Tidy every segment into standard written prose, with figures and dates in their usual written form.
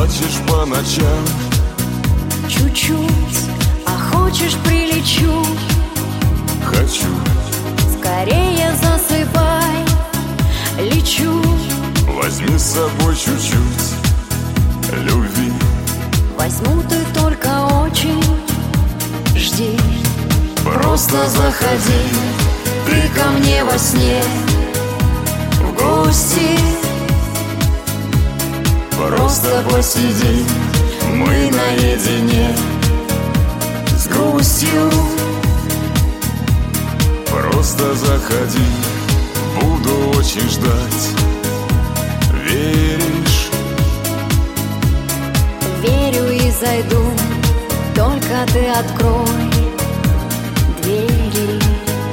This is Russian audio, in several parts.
плачешь по ночам. Чуть-чуть, а хочешь прилечу. Хочу. Скорее засыпай, лечу. Возьми с собой чуть-чуть любви. Возьму, ты только очень жди. Просто заходи ты ко мне во сне в гости. Просто посиди, мы наедине с грустью. Просто заходи, буду очень ждать. Веришь? Верю и зайду, только ты открой двери.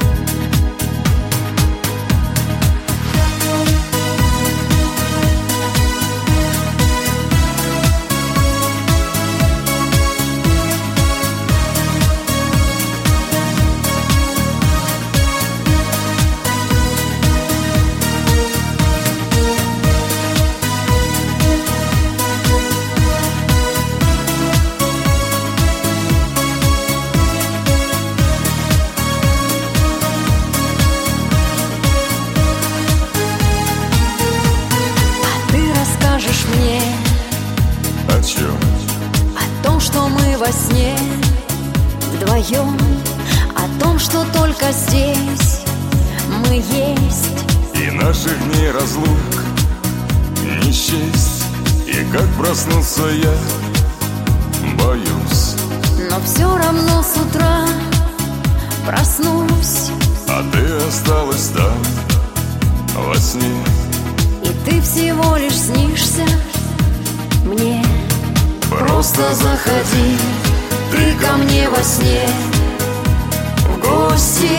Мне о чем? О том, что мы во сне вдвоем, о том, что только здесь мы есть. И наших дней разлук не счесть. И как проснуться я боюсь. Но все равно с утра проснусь, а ты осталась там во сне. и ты всего лишь снишься мне. Просто заходи ты ко мне во сне в гости.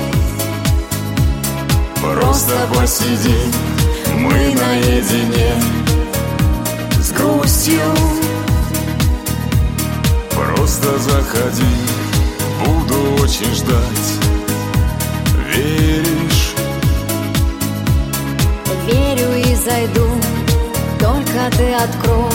Просто посиди, мы наедине с грустью. Просто заходи, буду очень ждать. Веришь? Верю и зайду, только ты открой